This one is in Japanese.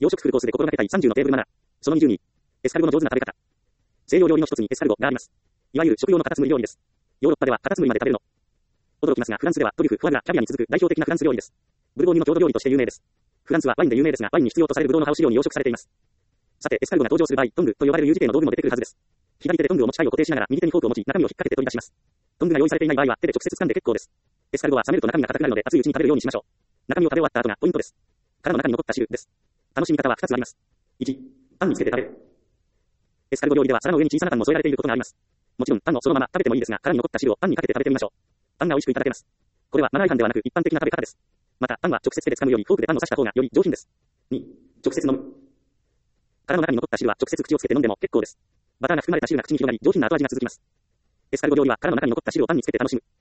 洋食フルコースで心がけたい30のテーブルマナー。その22。エスカルゴの上手な食べ方。西洋料理の一つにエスカルゴがあります。いわゆる食用のカタツムリ料理です。ヨーロッパではカタツムリまで食べるの。驚きますが、フランスではトリュフ、フォアグラ、キャビアに続く代表的なフランス料理です。ブルゴーニュの郷土料理として有名です。フランスはワインで有名ですが、ワインに必要とされるブドウの葉を飼料に養殖されています。さて、エスカルゴが登場する場合、トングと呼ばれる有事形の道具も出てくるはずです。左手でトングを持ち体を固定しながら、右手にフォークを持ち、中身を引っ掛けて取り出します。トングが用意されていない場合は、手で直接掴んで結構です。エスカルゴは冷めると中身が硬くなるので、熱いうちに食べるようにしましょう。中身を食べ終わった後がポイントです。殻の中に残った汁です。楽しみ方は2つあります。1、パンにつけて食べる。エスカルゴ料理では皿の上に小さなパンも添えられていることがあります。もちろん、パンをそのまま食べてもいいですが、殻に残った汁をパンにかけて食べてみましょう。パンが美味しくいただけます。これはマナー違反ではなく一般的な食べ方です。また、パンは直接手で掴むよりフォークでパンを刺した方がより上品です。2、直接飲む。殻の中に残った汁は直接口をつけて飲んでも結構です。バターが含まれた汁が口に広がり、上品な後味が続きます。エスカルゴ料理は殻の中に残った汁をパンにつけて楽しむ。